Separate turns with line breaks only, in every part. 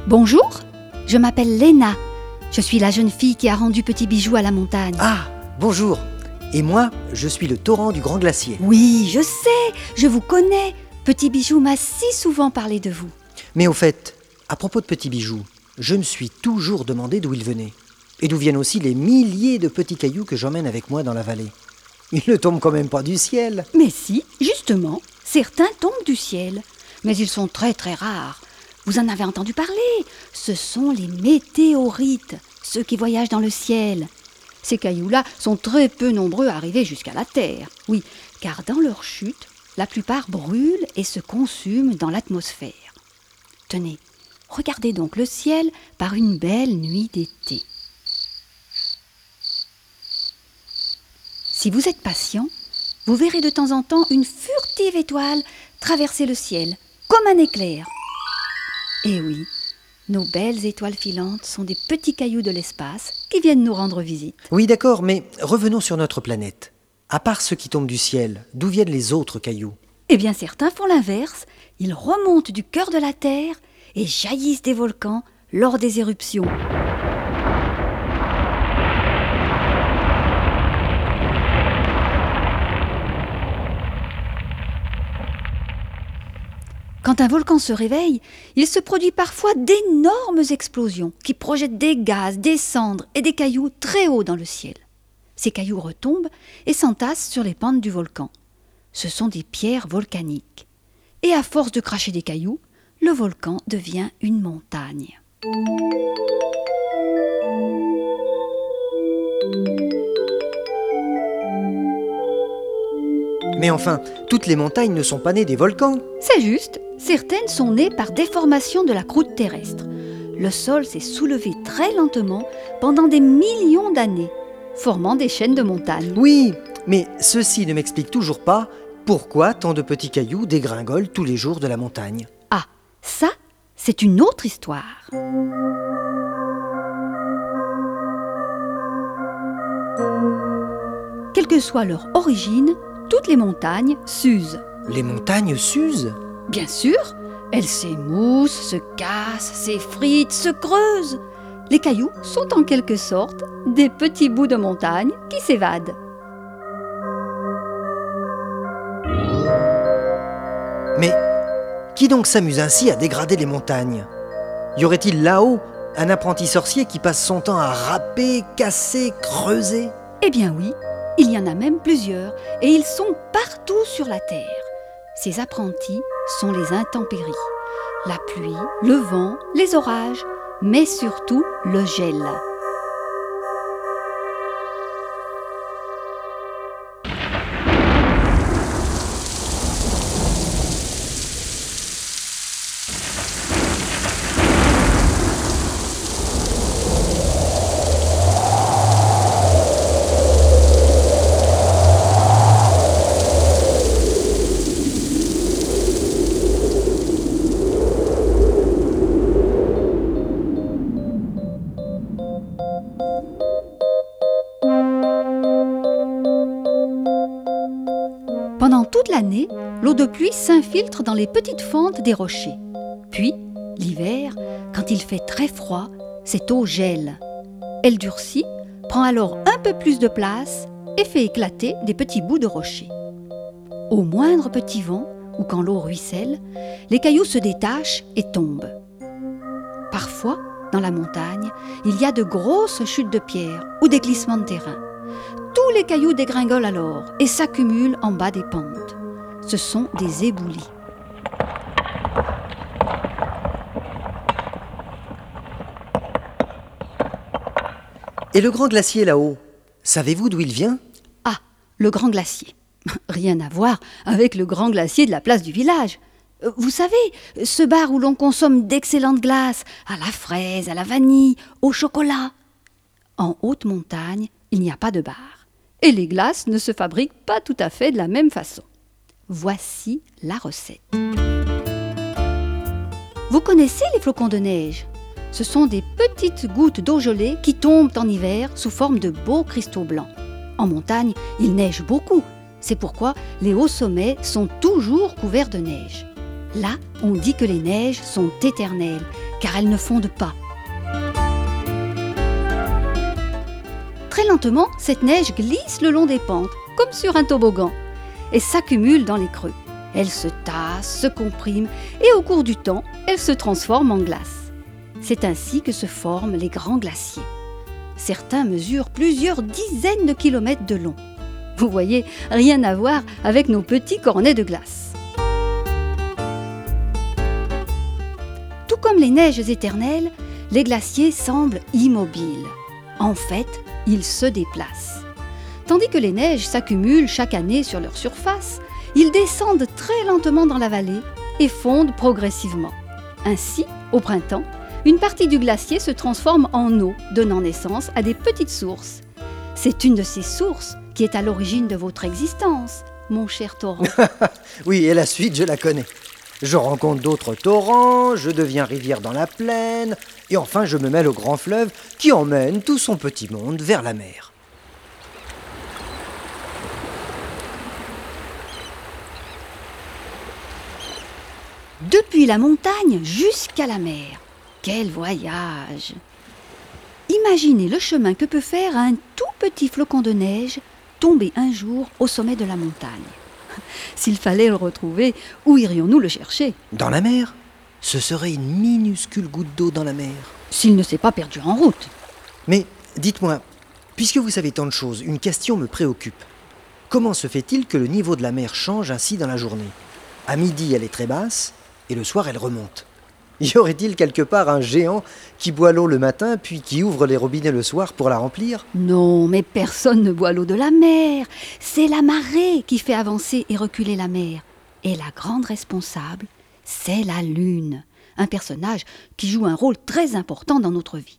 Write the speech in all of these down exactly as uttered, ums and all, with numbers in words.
Bonjour, je m'appelle Léna. Je suis la jeune fille qui a rendu Petit Bijou à la montagne.
Ah, bonjour. Et moi, je suis le torrent du Grand Glacier.
Oui, je sais, je vous connais. Petit Bijou m'a si souvent parlé de vous.
Mais au fait, à propos de Petit Bijou, je me suis toujours demandé d'où il venait. Et d'où viennent aussi les milliers de petits cailloux que j'emmène avec moi dans la vallée. Ils ne tombent quand même pas du ciel.
Mais si, justement, certains tombent du ciel. Mais ils sont très très rares. Vous en avez entendu parler. Ce sont les météorites, ceux qui voyagent dans le ciel. Ces cailloux-là sont très peu nombreux à arriver jusqu'à la Terre. Oui, car dans leur chute, la plupart brûlent et se consument dans l'atmosphère. Tenez, regardez donc le ciel par une belle nuit d'été. Si vous êtes patient, vous verrez de temps en temps une furtive étoile traverser le ciel, comme un éclair. Et oui, nos belles étoiles filantes sont des petits cailloux de l'espace qui viennent nous rendre visite.
Oui, d'accord, mais revenons sur notre planète. À part ceux qui tombent du ciel, d'où viennent les autres cailloux?
Eh bien, certains font l'inverse. Ils remontent du cœur de la Terre et jaillissent des volcans lors des éruptions. Quand un volcan se réveille, il se produit parfois d'énormes explosions qui projettent des gaz, des cendres et des cailloux très haut dans le ciel. Ces cailloux retombent et s'entassent sur les pentes du volcan. Ce sont des pierres volcaniques. Et à force de cracher des cailloux, le volcan devient une montagne.
Mais enfin, toutes les montagnes ne sont pas nées des volcans.
C'est juste, certaines sont nées par déformation de la croûte terrestre. Le sol s'est soulevé très lentement pendant des millions d'années, formant des chaînes de montagnes.
Oui, mais ceci ne m'explique toujours pas pourquoi tant de petits cailloux dégringolent tous les jours de la montagne.
Ah, ça, c'est une autre histoire. Quelle que soit leur origine, toutes les montagnes s'usent.
Les montagnes s'usent?
Bien sûr, elles s'émoussent, se cassent, s'effritent, se creusent. Les cailloux sont en quelque sorte des petits bouts de montagne qui s'évadent.
Mais qui donc s'amuse ainsi à dégrader les montagnes? Y aurait-il là-haut un apprenti sorcier qui passe son temps à râper, casser, creuser?
Eh bien oui, il y en a même plusieurs et ils sont partout sur la terre. Ces apprentis sont les intempéries, la pluie, le vent, les orages, mais surtout le gel. Pendant toute l'année, l'eau de pluie s'infiltre dans les petites fentes des rochers. Puis, l'hiver, quand il fait très froid, cette eau gèle. Elle durcit, prend alors un peu plus de place et fait éclater des petits bouts de rochers. Au moindre petit vent, ou quand l'eau ruisselle, les cailloux se détachent et tombent. Parfois, dans la montagne, il y a de grosses chutes de pierres ou des glissements de terrain. Tous les cailloux dégringolent alors et s'accumulent en bas des pentes. Ce sont des éboulis.
Et le grand glacier là-haut, savez-vous d'où il vient?
Ah, le grand glacier. Rien à voir avec le grand glacier de la place du village. Vous savez, ce bar où l'on consomme d'excellentes glaces, à la fraise, à la vanille, au chocolat. En haute montagne, il n'y a pas de bar. Et les glaces ne se fabriquent pas tout à fait de la même façon. Voici la recette. Vous connaissez les flocons de neige? Ce sont des petites gouttes d'eau gelée qui tombent en hiver sous forme de beaux cristaux blancs. En montagne, il neige beaucoup. C'est pourquoi les hauts sommets sont toujours couverts de neige. Là, on dit que les neiges sont éternelles, car elles ne fondent pas. Très lentement, cette neige glisse le long des pentes, comme sur un toboggan, et s'accumule dans les creux. Elle se tasse, se comprime, et au cours du temps, elle se transforme en glace. C'est ainsi que se forment les grands glaciers. Certains mesurent plusieurs dizaines de kilomètres de long. Vous voyez, rien à voir avec nos petits cornets de glace. Tout comme les neiges éternelles, les glaciers semblent immobiles. En fait, ils se déplacent. Tandis que les neiges s'accumulent chaque année sur leur surface, ils descendent très lentement dans la vallée et fondent progressivement. Ainsi, au printemps, une partie du glacier se transforme en eau, donnant naissance à des petites sources. C'est une de ces sources qui est à l'origine de votre existence, mon cher torrent.
Oui, et la suite, je la connais. Je rencontre d'autres torrents, je deviens rivière dans la plaine, et enfin je me mêle au grand fleuve qui emmène tout son petit monde vers la mer.
Depuis la montagne jusqu'à la mer. Quel voyage! Imaginez le chemin que peut faire un tout petit flocon de neige tombé un jour au sommet de la montagne. S'il fallait le retrouver, où irions-nous le chercher?
Dans la mer? Ce serait une minuscule goutte d'eau dans la mer.
S'il ne s'est pas perdu en route.
Mais dites-moi, puisque vous savez tant de choses, une question me préoccupe. Comment se fait-il que le niveau de la mer change ainsi dans la journée? À midi, elle est très basse, et le soir, elle remonte. Y aurait-il quelque part un géant qui boit l'eau le matin, puis qui ouvre les robinets le soir pour la remplir?
Non, mais personne ne boit l'eau de la mer. C'est la marée qui fait avancer et reculer la mer. Et la grande responsable, c'est la Lune, un personnage qui joue un rôle très important dans notre vie.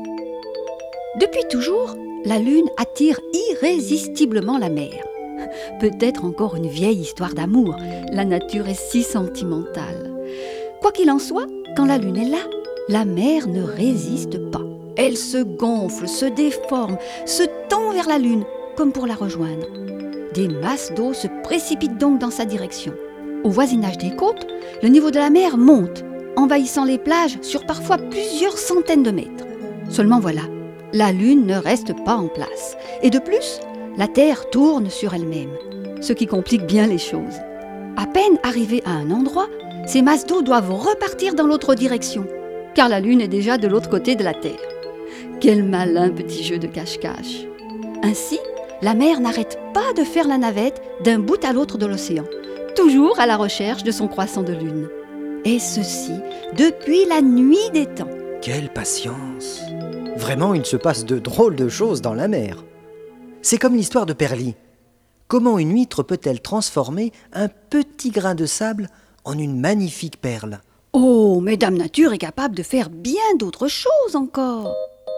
Depuis toujours, la Lune attire irrésistiblement la mer. Peut-être encore une vieille histoire d'amour. La nature est si sentimentale. Quoi qu'il en soit, quand la Lune est là, la mer ne résiste pas. Elle se gonfle, se déforme, se tend vers la Lune, comme pour la rejoindre. Des masses d'eau se précipitent donc dans sa direction. Au voisinage des côtes, le niveau de la mer monte, envahissant les plages sur parfois plusieurs centaines de mètres. Seulement voilà, la Lune ne reste pas en place. Et de plus, la Terre tourne sur elle-même, ce qui complique bien les choses. À peine arrivée à un endroit, ces masses d'eau doivent repartir dans l'autre direction, car la Lune est déjà de l'autre côté de la Terre. Quel malin petit jeu de cache-cache! Ainsi, la mer n'arrête pas de faire la navette d'un bout à l'autre de l'océan, toujours à la recherche de son croissant de lune. Et ceci depuis la nuit des temps.
Quelle patience! Vraiment, il se passe de drôles de choses dans la mer. C'est comme l'histoire de Perly. Comment une huître peut-elle transformer un petit grain de sable en une magnifique perle?
Oh, mais Dame Nature est capable de faire bien d'autres choses encore.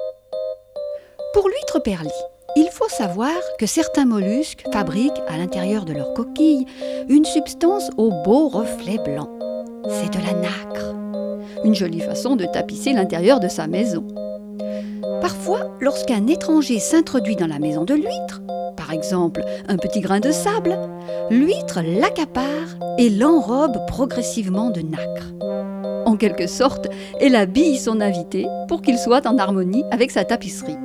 Pour l'huître Perly, il faut savoir que certains mollusques fabriquent à l'intérieur de leur coquille une substance au beau reflet blanc. C'est de la nacre. Une jolie façon de tapisser l'intérieur de sa maison. Parfois, lorsqu'un étranger s'introduit dans la maison de l'huître, par exemple un petit grain de sable, l'huître l'accapare et l'enrobe progressivement de nacre. En quelque sorte, elle habille son invité pour qu'il soit en harmonie avec sa tapisserie.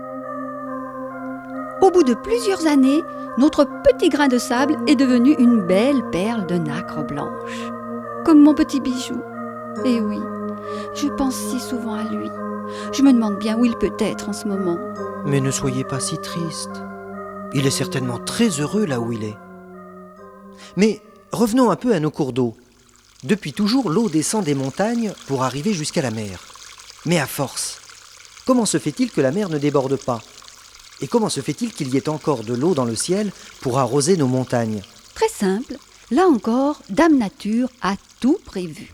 Au bout de plusieurs années, notre petit grain de sable est devenu une belle perle de nacre blanche. Comme mon petit bijou. Et oui, je pense si souvent à lui. Je me demande bien où il peut être en ce moment.
Mais ne soyez pas si triste. Il est certainement très heureux là où il est. Mais revenons un peu à nos cours d'eau. Depuis toujours, l'eau descend des montagnes pour arriver jusqu'à la mer. Mais à force, comment se fait-il que la mer ne déborde pas? Et comment se fait-il qu'il y ait encore de l'eau dans le ciel pour arroser nos montagnes?
Très simple, là encore, Dame Nature a tout prévu.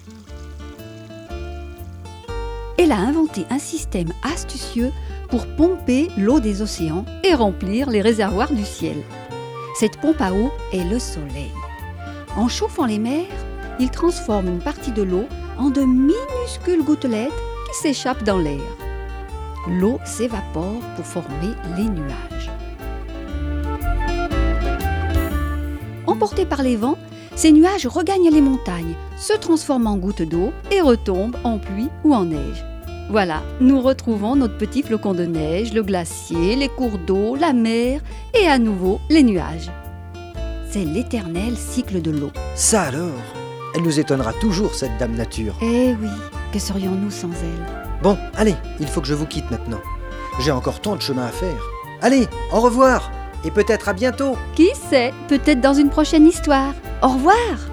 Elle a inventé un système astucieux pour pomper l'eau des océans et remplir les réservoirs du ciel. Cette pompe à eau est le soleil. En chauffant les mers, il transforme une partie de l'eau en de minuscules gouttelettes qui s'échappent dans l'air. L'eau s'évapore pour former les nuages. Emportée par les vents, ces nuages regagnent les montagnes, se transforment en gouttes d'eau et retombent en pluie ou en neige. Voilà, nous retrouvons notre petit flocon de neige, le glacier, les cours d'eau, la mer et à nouveau les nuages. C'est l'éternel cycle de l'eau.
Ça alors, elle nous étonnera toujours, cette dame nature.
Eh oui, que serions-nous sans elle?
Bon, allez, il faut que je vous quitte maintenant. J'ai encore tant de chemin à faire. Allez, au revoir, et peut-être à bientôt.
Qui sait, peut-être dans une prochaine histoire. Au revoir!